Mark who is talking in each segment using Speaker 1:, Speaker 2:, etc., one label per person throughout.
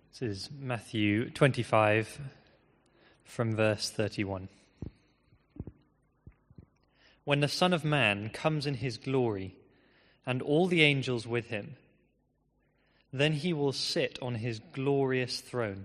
Speaker 1: This is Matthew 25 from verse 31. When the Son of Man comes in his glory, and all the angels with him, then he will sit on his glorious throne.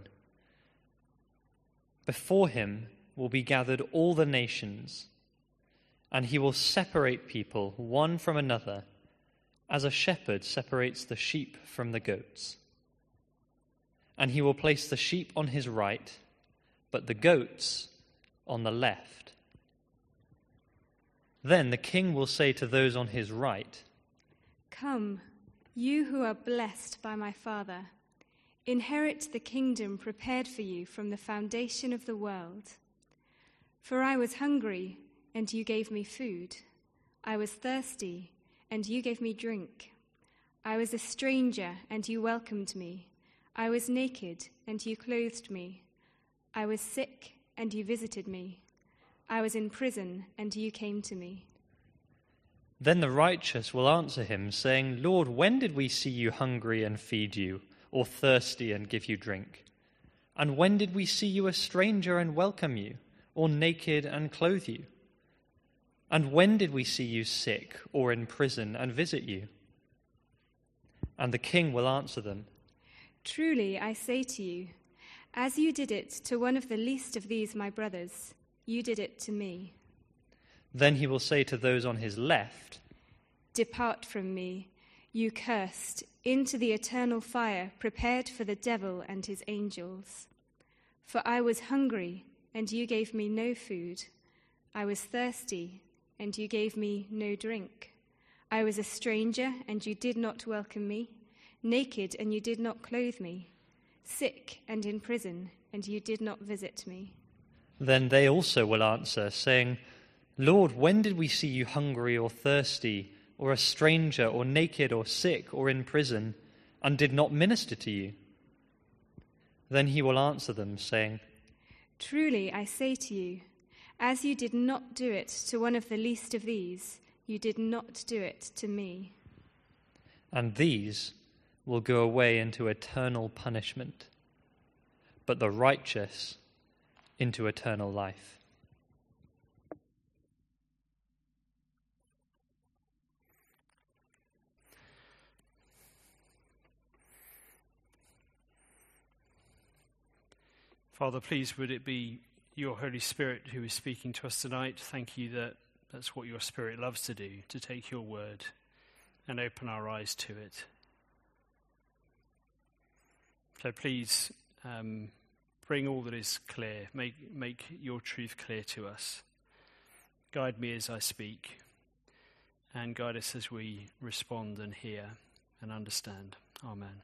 Speaker 1: Before him will be gathered all the nations, and he will separate people one from another, as a shepherd separates the sheep from the goats. And he will place the sheep on his right, but the goats on the left. Then the king will say to those on his right,
Speaker 2: "Come, you who are blessed by my Father, inherit the kingdom prepared for you from the foundation of the world. For I was hungry, and you gave me food. I was thirsty, and you gave me drink. I was a stranger, and you welcomed me. I was naked, and you clothed me. I was sick, and you visited me. I was in prison, and you came to me."
Speaker 1: Then the righteous will answer him, saying, "Lord, when did we see you hungry and feed you, or thirsty and give you drink? And when did we see you a stranger and welcome you, or naked and clothe you? And when did we see you sick or in prison and visit you?" And the king will answer them,
Speaker 2: "Truly I say to you, as you did it to one of the least of these my brothers, you did it to me."
Speaker 1: Then he will say to those on his left,
Speaker 2: "Depart from me, you cursed, into the eternal fire prepared for the devil and his angels. For I was hungry, and you gave me no food. I was thirsty, and you gave me no drink. I was a stranger, and you did not welcome me. Naked, and you did not clothe me. Sick and in prison, and you did not visit me."
Speaker 1: Then they also will answer, saying, "Lord, when did we see you hungry or thirsty, or a stranger, or naked, or sick, or in prison, and did not minister to you?" Then he will answer them, saying,
Speaker 2: "Truly I say to you, as you did not do it to one of the least of these, you did not do it to me."
Speaker 1: And these will go away into eternal punishment, but the righteous into eternal life.
Speaker 3: Father, please would it be your Holy Spirit who is speaking to us tonight. Thank you that that's what your Spirit loves to do, to take your word and open our eyes to it. So please bring all that is clear. Make your truth clear to us. Guide me as I speak, and guide us as we respond and hear and understand. Amen.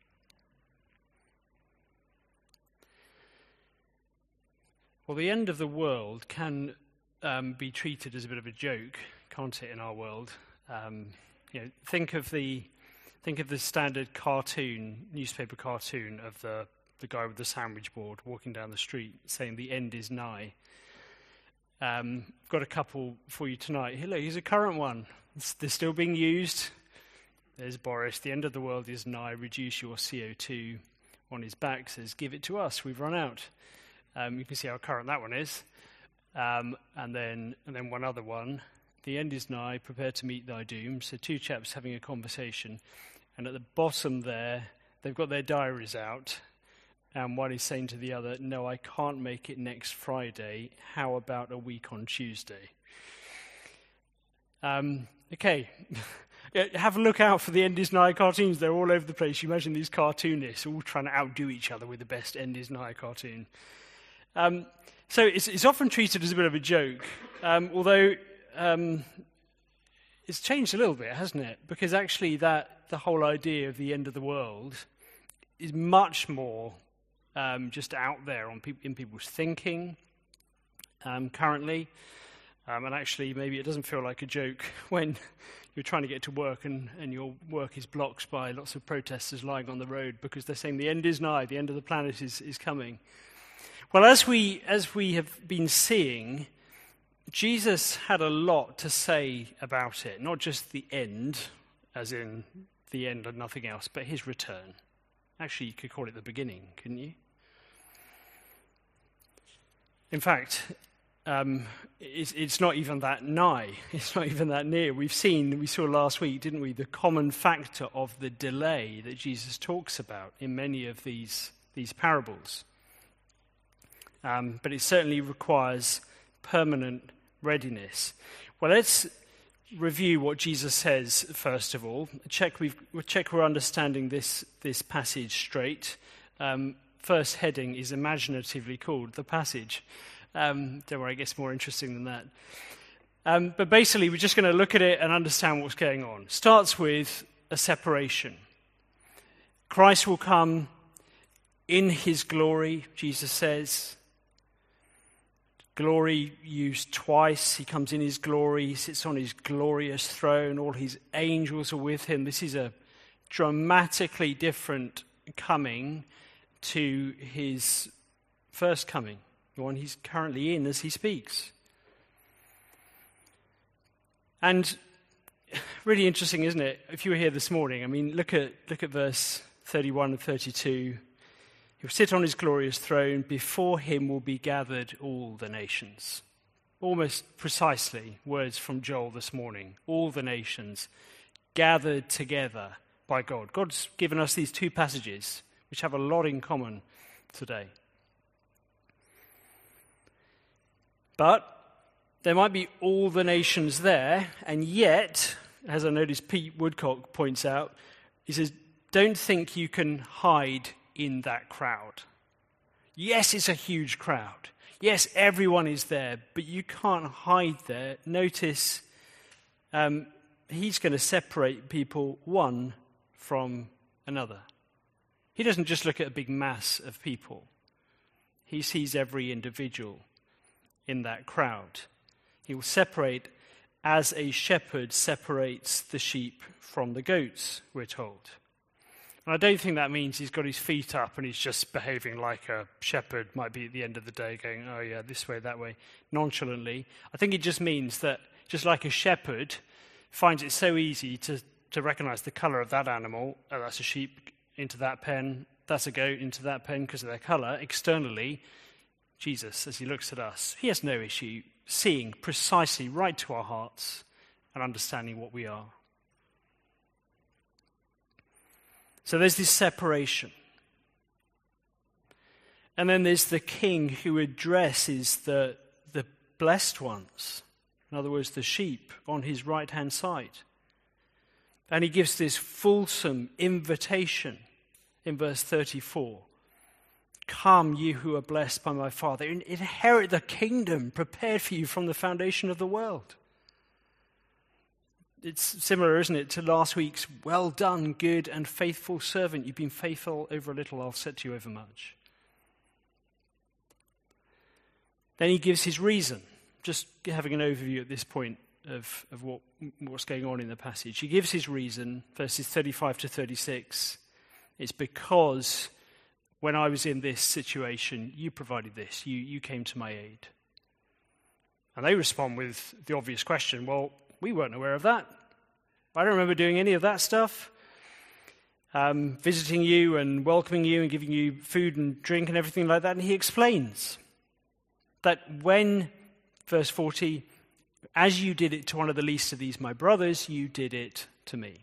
Speaker 3: Well, the end of the world can be treated as a bit of a joke, can't it, in our world? Think of the standard newspaper cartoon of the guy with the sandwich board walking down the street saying the end is nigh. Got a couple for you tonight. Hey, look, here's a current one. They're still being used. There's Boris. The end of the world is nigh. Reduce your CO2. On his back says, "Give it to us. We've run out." You can see how current that one is. And then one other one. "The end is nigh. Prepare to meet thy doom." So two chaps having a conversation. And at the bottom there, they've got their diaries out. And one is saying to the other, "No, I can't make it next Friday. How about a week on Tuesday?" Okay. Have a look out for the End is Nigh cartoons. They're all over the place. You imagine these cartoonists all trying to outdo each other with the best End is Nigh cartoon. So it's often treated as a bit of a joke, although it's changed a little bit, hasn't it? Because actually the whole idea of the end of the world is much more just out there in people's thinking currently. And actually, maybe it doesn't feel like a joke when you're trying to get to work and your work is blocked by lots of protesters lying on the road because they're saying the end is nigh, the end of the planet is coming. Well, as we have been seeing, Jesus had a lot to say about it, not just the end, as in the end and nothing else, but his return. Actually, you could call it the beginning, couldn't you? In fact, it's not even that nigh. It's not even that near. We saw last week, didn't we, the common factor of the delay that Jesus talks about in many of these parables. But it certainly requires permanent readiness. Well, let's review what Jesus says, first of all. Check we're understanding this passage straight. First heading is imaginatively called The Passage. Don't worry, it gets more interesting than that. But basically, we're just going to look at it and understand what's going on. Starts with a separation. Christ will come in his glory, Jesus says. Glory used twice. He comes in his glory. He sits on his glorious throne. All his angels are with him. This is a dramatically different coming to his first coming, the one he's currently in as he speaks. And really interesting, isn't it? If you were here this morning, I mean, look at verse 31 and 32. He will sit on his glorious throne. Before him will be gathered all the nations. Almost precisely words from Joel this morning. All the nations gathered together by God. God's given us these two passages which have a lot in common today. But there might be all the nations there, and yet, as I noticed Pete Woodcock points out, he says, don't think you can hide in that crowd. Yes, it's a huge crowd. Yes, everyone is there, but you can't hide there. Notice he's going to separate people one from another. He doesn't just look at a big mass of people. He sees every individual in that crowd. He will separate as a shepherd separates the sheep from the goats, we're told. And I don't think that means he's got his feet up and he's just behaving like a shepherd might be at the end of the day going, oh yeah, this way, that way, nonchalantly. I think it just means that just like a shepherd finds it so easy to recognize the color of that animal, oh, that's a sheep into that pen, that's a goat into that pen because of their color, externally, Jesus, as he looks at us, he has no issue seeing precisely right to our hearts and understanding what we are. So there's this separation. And then there's the king who addresses the blessed ones, in other words, the sheep on his right-hand side. And he gives this fulsome invitation in verse 34. Come, you who are blessed by my Father, inherit the kingdom prepared for you from the foundation of the world. It's similar, isn't it, to last week's, well done, good and faithful servant. You've been faithful over a little, I'll set you over much. Then he gives his reason, just having an overview at this point of what's going on in the passage. He gives his reason, verses 35 to 36. It's because when I was in this situation, you provided this. You came to my aid. And they respond with the obvious question, well, we weren't aware of that. I don't remember doing any of that stuff. Visiting you and welcoming you and giving you food and drink and everything like that. And he explains that when, verse 40, as you did it to one of the least of these, my brothers, you did it to me.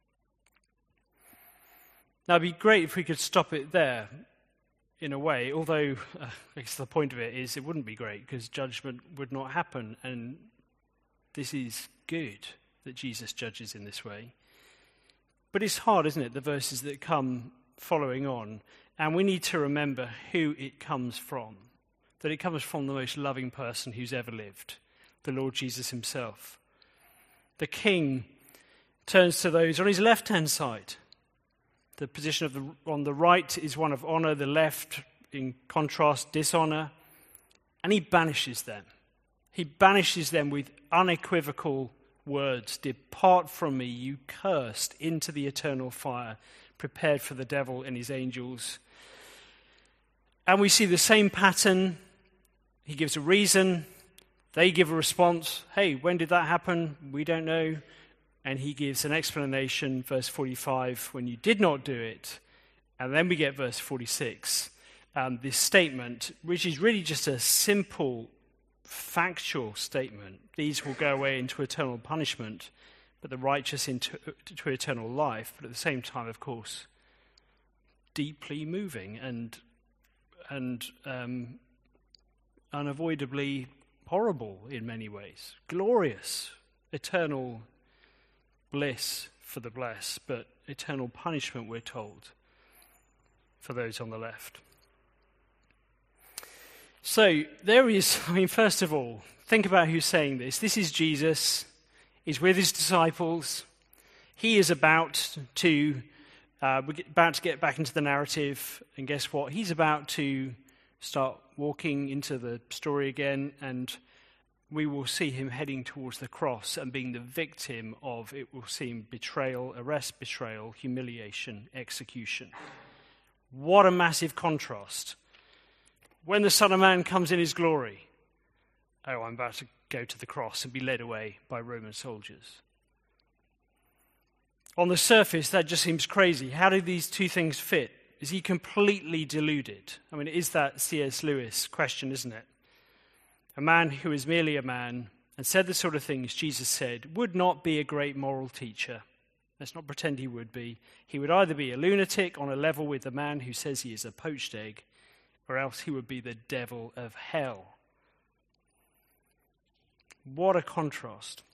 Speaker 3: Now, it'd be great if we could stop it there in a way, although I guess the point of it is it wouldn't be great because judgment would not happen. And this is good that Jesus judges in this way. But it's hard, isn't it, the verses that come following on. And we need to remember who it comes from. That it comes from the most loving person who's ever lived, the Lord Jesus himself. The king turns to those on his left-hand side. The position on the right is one of honor, the left, in contrast, dishonor. And he banishes them. He banishes them with unequivocal words. Depart from me, you cursed, into the eternal fire, prepared for the devil and his angels. And we see the same pattern. He gives a reason. They give a response. Hey, when did that happen? We don't know. And he gives an explanation, verse 45, when you did not do it. And then we get verse 46, this statement, which is really just a simple, factual statement. These will go away into eternal punishment, but the righteous into eternal life. But at the same time, of course, deeply moving and unavoidably horrible in many ways. Glorious, eternal bliss for the blessed, but eternal punishment, we're told, for those on the left. So there is, first of all, think about who's saying this. This is Jesus. He's with his disciples. He is about to get back into the narrative, and guess what? He's about to start walking into the story again, and we will see him heading towards the cross and being the victim of, it will seem, betrayal, arrest, betrayal, humiliation, execution. What a massive contrast. When the Son of Man comes in his glory, oh, I'm about to go to the cross and be led away by Roman soldiers. On the surface, that just seems crazy. How do these two things fit? Is he completely deluded? It is that C.S. Lewis question, isn't it? A man who is merely a man and said the sort of things Jesus said would not be a great moral teacher. Let's not pretend he would be. He would either be a lunatic on a level with the man who says he is a poached egg, or else he would be the devil of hell. What a contrast.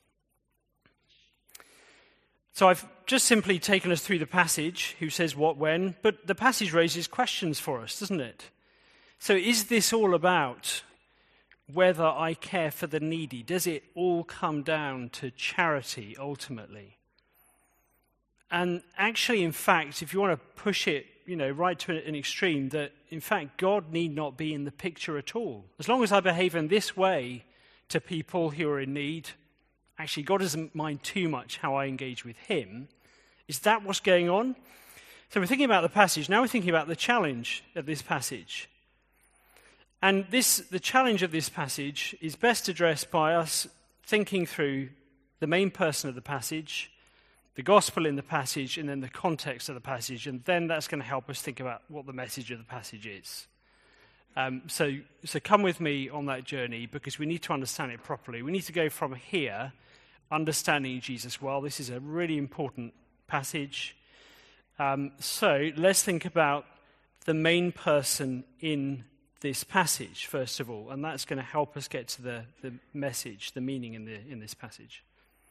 Speaker 3: So I've just simply taken us through the passage, who says what, when, but the passage raises questions for us, doesn't it? So is this all about whether I care for the needy? Does it all come down to charity ultimately? And actually, in fact, if you want to push it, right to an extreme, that in fact God need not be in the picture at all. As long as I behave in this way to people who are in need, actually God doesn't mind too much how I engage with him. Is that what's going on? So we're thinking about the passage. Now we're thinking about the challenge of this passage. And the challenge of this passage is best addressed by us thinking through the main person of the passage, the gospel in the passage, and then the context of the passage, and then that's going to help us think about what the message of the passage is. So come with me on that journey, because we need to understand it properly. We need to go from here, understanding Jesus well. This is a really important passage. So let's think about the main person in this passage, first of all, and that's going to help us get to the message, the meaning in this passage.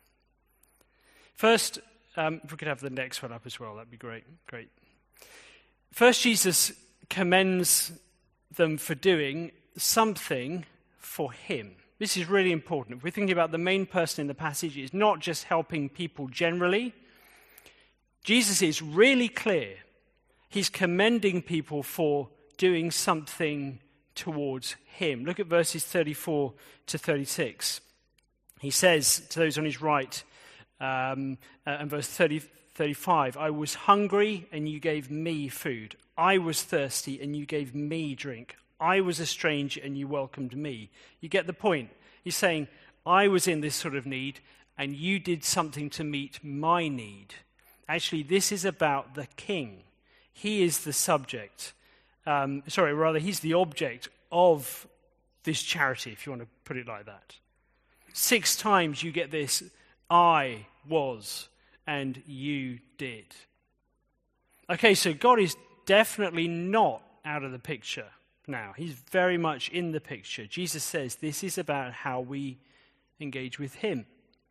Speaker 3: First, if we could have the next one up as well, that'd be great. First, Jesus commends them for doing something for him. This is really important. If we're thinking about the main person in the passage, it's not just helping people generally. Jesus is really clear. He's commending people for doing something towards him. Look at verses 34 to 36. He says to those on his right, and verse 35, I was hungry and you gave me food. I was thirsty and you gave me drink. I was a stranger and you welcomed me. You get the point. He's saying, I was in this sort of need and you did something to meet my need. Actually, this is about the king. He is the subject. He's the object of this charity, if you want to put it like that. 6 times you get this, I was, and you did. Okay, so God is definitely not out of the picture now. He's very much in the picture. Jesus says this is about how we engage with him.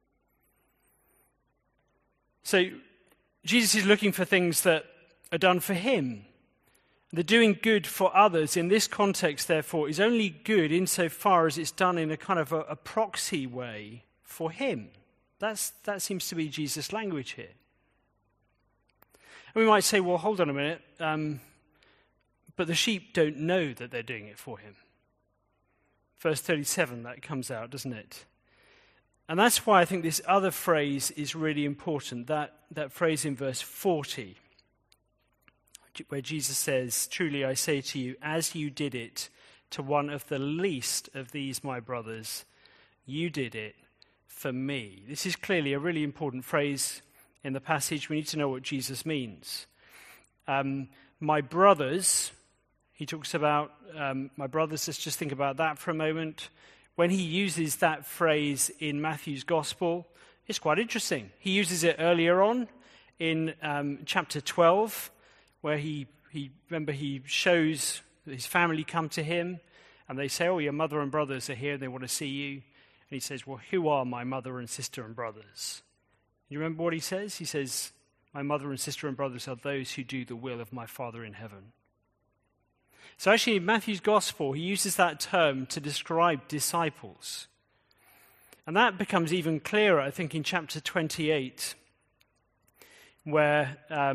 Speaker 3: So Jesus is looking for things that are done for him. The doing good for others in this context, therefore, is only good insofar as it's done in a kind of a proxy way for him. That seems to be Jesus' language here. And we might say, well, hold on a minute, but the sheep don't know that they're doing it for him. Verse 37, that comes out, doesn't it? And that's why I think this other phrase is really important, that phrase in verse 40, where Jesus says, truly I say to you, as you did it to one of the least of these my brothers, you did it for me. This is clearly a really important phrase in the passage. We need to know what Jesus means. my brothers, he talks about my brothers. Let's just think about that for a moment. When he uses that phrase in Matthew's Gospel, it's quite interesting. He uses it earlier on in chapter 12, where he shows his family come to him, and they say, "Oh, your mother and brothers are here, and they want to see you." And he says, "Well, who are my mother and sister and brothers?" You remember what he says? He says, "My mother and sister and brothers are those who do the will of my Father in heaven." So actually, in Matthew's Gospel, he uses that term to describe disciples. And that becomes even clearer, I think, in chapter 28, where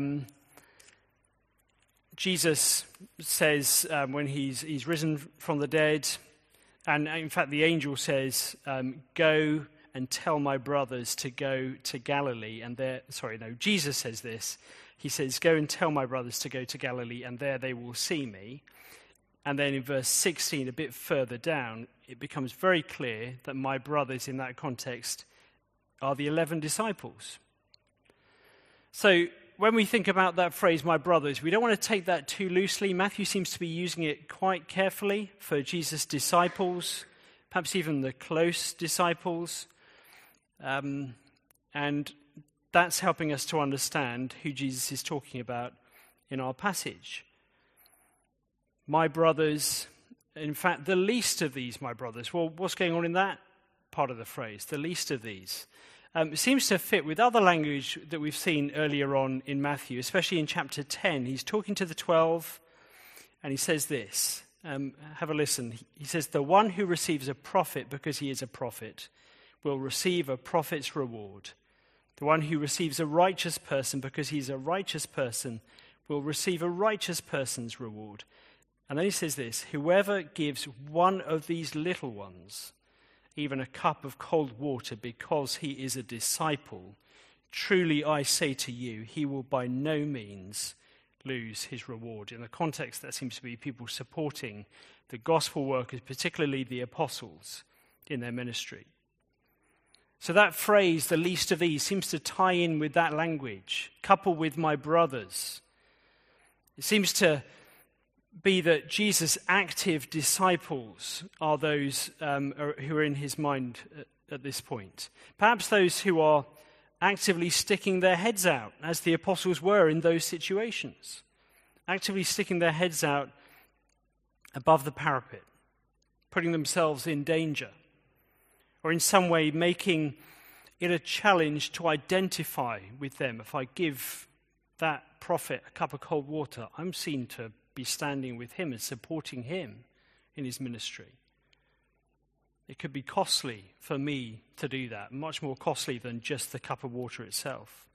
Speaker 3: Jesus says, when he's risen from the dead, and in fact the angel says, "Go and tell my brothers to go to Galilee." And Jesus says this. He says, "Go and tell my brothers to go to Galilee, and there they will see me." And then in verse 16, a bit further down, it becomes very clear that my brothers in that context are the 11 disciples. So when we think about that phrase, my brothers, we don't want to take that too loosely. Matthew seems to be using it quite carefully for Jesus' disciples, perhaps even the close disciples. And that's helping us to understand who Jesus is talking about in our passage. My brothers, in fact, the least of these, my brothers. Well, what's going on in that part of the phrase, the least of these? It seems to fit with other language that we've seen earlier on in Matthew, especially in chapter 10. He's talking to the 12, and he says this. Have a listen. He says, "The one who receives a prophet because he is a prophet will receive a prophet's reward. The one who receives a righteous person because he's a righteous person will receive a righteous person's reward." And then he says this, "Whoever gives one of these little ones even a cup of cold water because he is a disciple, truly I say to you, he will by no means lose his reward." In the context, that seems to be people supporting the gospel workers, particularly the apostles, in their ministry. So that phrase, "the least of these," seems to tie in with that language, coupled with "my brothers." It seems to be that Jesus' active disciples are those who are in his mind at this point. Perhaps those who are actively sticking their heads out, as the apostles were in those situations, actively sticking their heads out above the parapet, putting themselves in danger, or in some way making it a challenge to identify with them. If I give that prophet a cup of cold water, I'm seen to be standing with him and supporting him in his ministry. It could be costly for me to do that, much more costly than just the cup of water itself.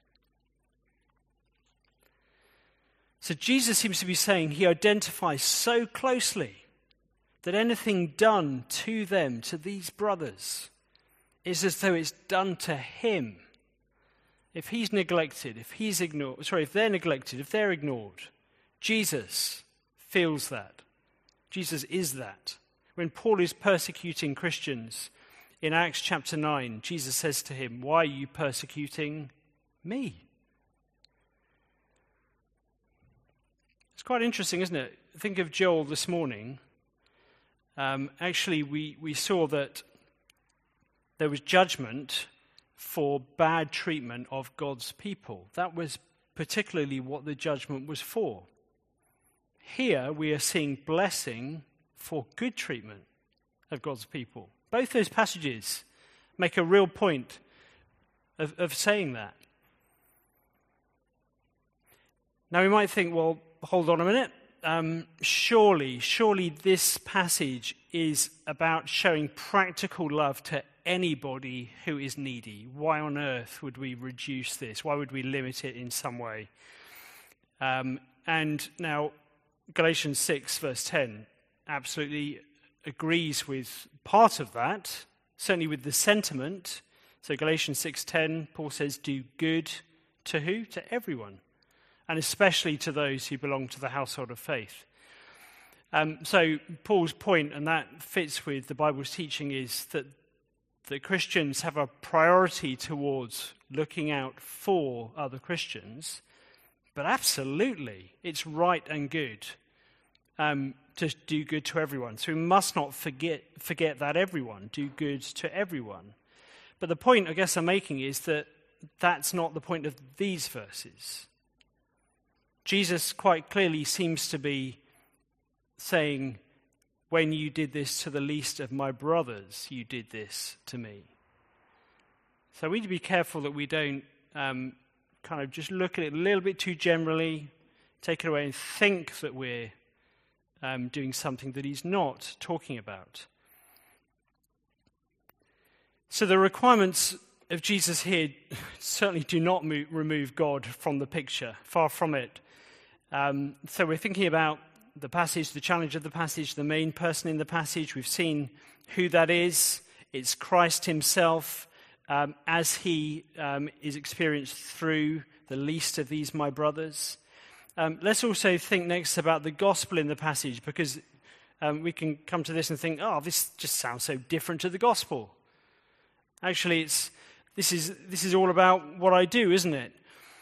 Speaker 3: So Jesus seems to be saying he identifies so closely that anything done to them, to these brothers, is as though it's done to him. If he's neglected, if they're neglected, if they're ignored, Jesus feels that. Jesus is that. When Paul is persecuting Christians in Acts chapter 9, Jesus says to him, "Why are you persecuting me?" It's quite interesting, isn't it? Think of Joel this morning. Actually, we saw that there was judgment for bad treatment of God's people. That was particularly what the judgment was for. Here we are seeing blessing for good treatment of God's people. Both those passages make a real point of saying that. Now we might think, well, hold on a minute. Surely this passage is about showing practical love to anybody who is needy. Why on earth would we reduce this? Why would we limit it in some way? And now Galatians 6 verse 10 absolutely agrees with part of that, certainly with the sentiment. So Galatians 6:10, Paul says, "Do good to who? To everyone, and especially to those who belong to the household of faith." So Paul's point, and that fits with the Bible's teaching, is that the Christians have a priority towards looking out for other Christians, But absolutely, it's right and good to do good to everyone. So we must not forget that everyone, do good to everyone. But the point I guess I'm making is that that's not the point of these verses. Jesus quite clearly seems to be saying, when you did this to the least of my brothers, you did this to me. So we need to be careful that we don't kind of just look at it a little bit too generally, take it away and think that we're doing something that he's not talking about. So the requirements of Jesus here certainly do not remove God from the picture, far from it. So we're thinking about the passage, the challenge of the passage, the main person in the passage. We've seen who that is. It's Christ himself as he is experienced through the least of these my brothers. Let's also think next about the gospel in the passage, because we can come to this and think, oh, this just sounds so different to the gospel. Actually, this is all about what I do, isn't it?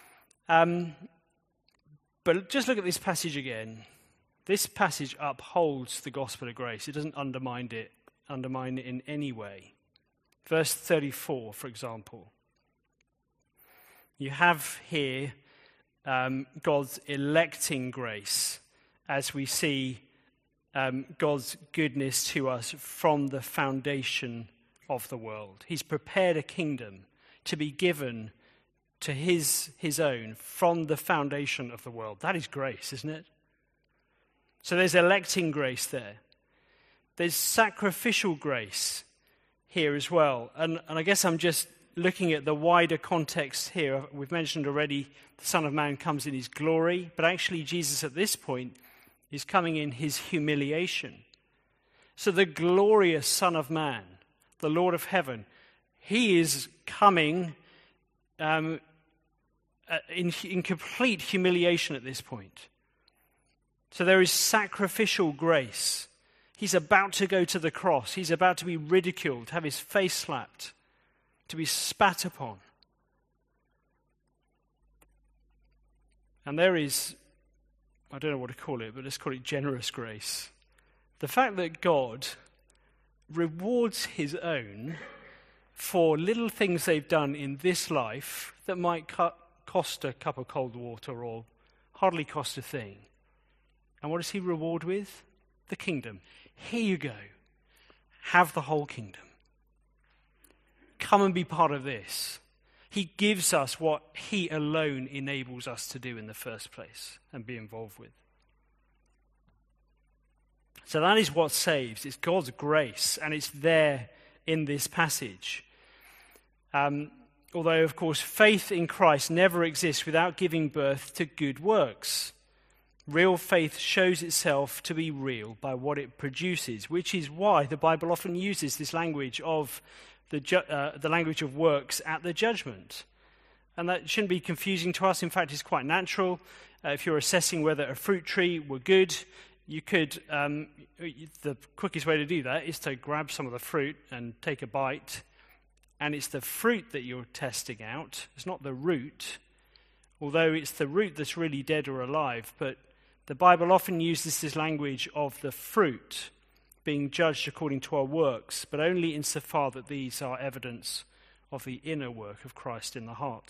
Speaker 3: But just look at this passage again. This passage upholds the gospel of grace. It doesn't undermine it in any way. Verse 34, for example. You have here God's electing grace as we see God's goodness to us from the foundation of the world. He's prepared a kingdom to be given to his own from the foundation of the world. That is grace, isn't it? So there's electing grace there. There's sacrificial grace here as well. And I guess I'm just looking at the wider context here. We've mentioned already the Son of Man comes in his glory, but actually Jesus at this point is coming in his humiliation. So the glorious Son of Man, the Lord of heaven, he is coming in complete humiliation at this point. So there is sacrificial grace. He's about to go to the cross. He's about to be ridiculed, have his face slapped, to be spat upon. And there is, I don't know what to call it, but let's call it generous grace. The fact that God rewards his own for little things they've done in this life that might cost a cup of cold water or hardly cost a thing. And what does he reward with? The kingdom. Here you go. Have the whole kingdom. Come and be part of this. He gives us what he alone enables us to do in the first place and be involved with. So that is what saves. It's God's grace, and it's there in this passage. Although, of course, faith in Christ never exists without giving birth to good works. Real faith shows itself to be real by what it produces, which is why the Bible often uses this language of the language of works at the judgment. And that shouldn't be confusing to us. In fact, it's quite natural. If you're assessing whether a fruit tree were good, you could, the quickest way to do that is to grab some of the fruit and take a bite. And it's the fruit that you're testing out. It's not the root, although it's the root that's really dead or alive. But the Bible often uses this language of the fruit being judged according to our works, but only insofar that these are evidence of the inner work of Christ in the heart.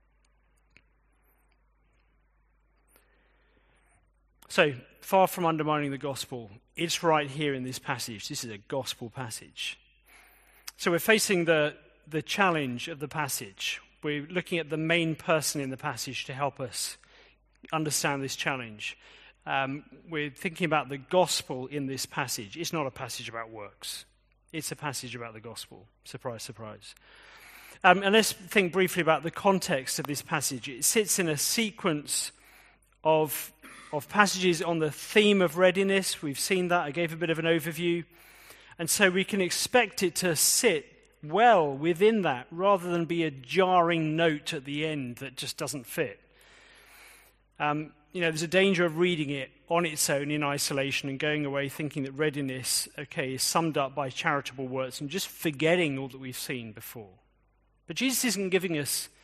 Speaker 3: So, far from undermining the gospel, it's right here in this passage. This is a gospel passage. So we're facing the challenge of the passage. We're looking at the main person in the passage to help us understand this challenge. We're thinking about the gospel in this passage. It's not a passage about works. It's a passage about the gospel. Surprise, surprise. And let's think briefly about the context of this passage. It sits in a sequence of passages on the theme of readiness. We've seen that. I gave a bit of an overview. And so we can expect it to sit well within that rather than be a jarring note at the end that just doesn't fit. There's a danger of reading it on its own in isolation and going away thinking that readiness, is summed up by charitable works and just forgetting all that we've seen before. But Jesus isn't giving us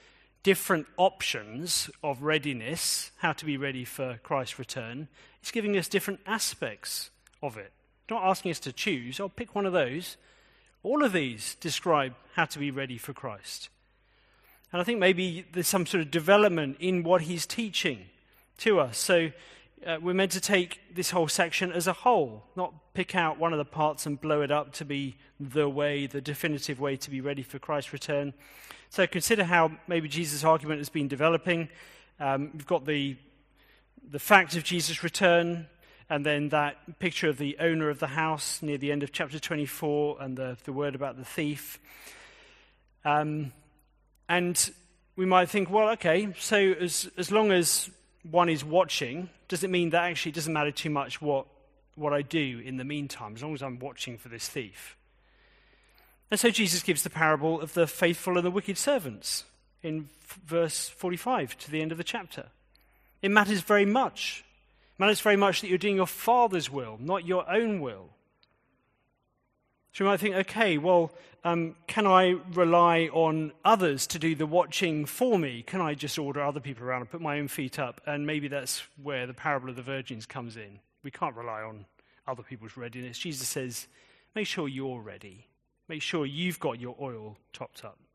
Speaker 3: different options of readiness, how to be ready for Christ's return. It's giving us different aspects of it. Not asking us to choose, I'll pick one of those. All of these describe how to be ready for Christ. And I think maybe there's some sort of development in what he's teaching to us. So we're meant to take this whole section as a whole, not pick out one of the parts and blow it up to be the definitive way to be ready for Christ's return. So consider how maybe Jesus' argument has been developing. We've got the fact of Jesus' return, and then that picture of the owner of the house near the end of chapter 24, and the word about the thief. And we might think, well, okay, so as long as one is watching, does it mean that actually it doesn't matter too much what I do in the meantime, as long as I'm watching for this thief? And so Jesus gives the parable of the faithful and the wicked servants in verse 45 to the end of the chapter. It matters very much. It matters very much that you're doing your Father's will, not your own will. So you might think, okay, well, can I rely on others to do the watching for me? Can I just order other people around and put my own feet up? And maybe that's where the parable of the virgins comes in. We can't rely on other people's readiness. Jesus says, make sure you're ready. Make sure you've got your oil topped up.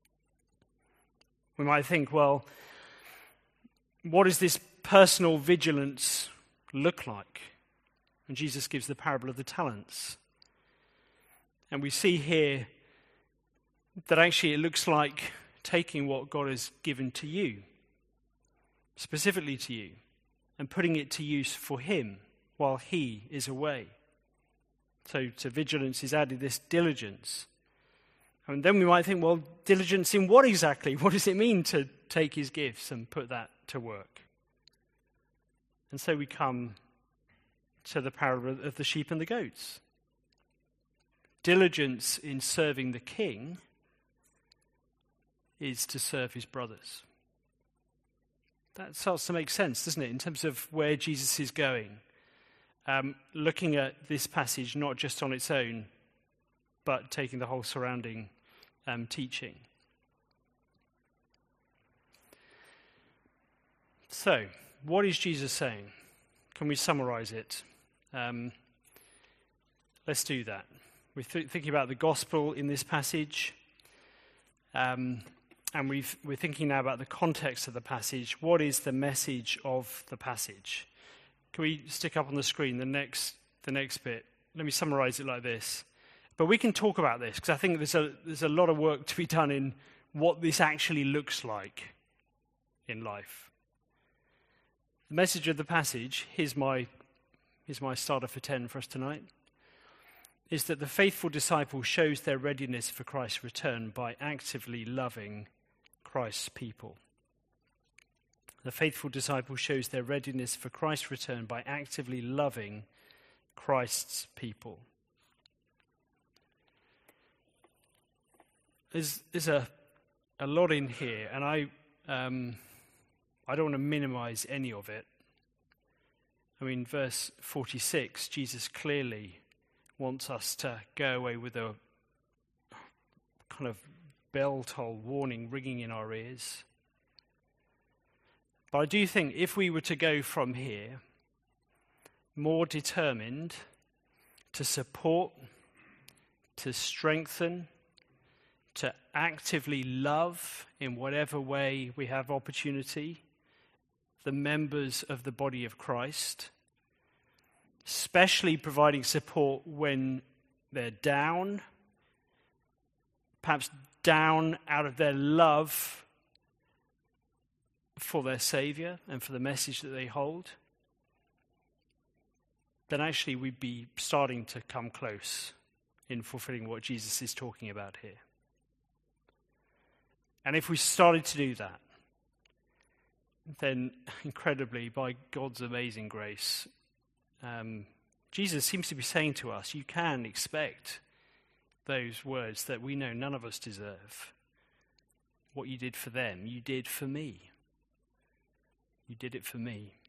Speaker 3: We might think, well, what does this personal vigilance look like? And Jesus gives the parable of the talents. And we see here that actually it looks like taking what God has given to you, specifically to you, and putting it to use for him while he is away. So to vigilance is added this diligence. And then we might think, well, diligence in what exactly? What does it mean to take his gifts and put that to work? And so we come to the parable of the sheep and the goats. Diligence in serving the king is to serve his brothers. That starts to make sense, doesn't it, in terms of where Jesus is going. Looking at this passage not just on its own, but taking the whole surrounding teaching. So, what is Jesus saying? Can we summarize it? Let's do that. We're thinking about the gospel in this passage, and we're thinking now about the context of the passage. What is the message of the passage? Can we stick up on the screen the next bit? Let me summarize it like this. But we can talk about this, because I think there's a lot of work to be done in what this actually looks like in life. The message of the passage, here's my starter for 10 for us tonight, is that the faithful disciple shows their readiness for Christ's return by actively loving Christ's people. The faithful disciple shows their readiness for Christ's return by actively loving Christ's people. There's a lot in here, and I don't want to minimize any of it. I mean, verse 46, Jesus clearly wants us to go away with a kind of bell toll warning ringing in our ears. But I do think if we were to go from here more determined to support, to strengthen, to actively love in whatever way we have opportunity, the members of the body of Christ, especially providing support when they're down, perhaps down out of their love for their Savior and for the message that they hold, then actually we'd be starting to come close in fulfilling what Jesus is talking about here. And if we started to do that, then incredibly, by God's amazing grace, Jesus seems to be saying to us, you can expect those words that we know none of us deserve. What you did for them, you did for me. You did it for me.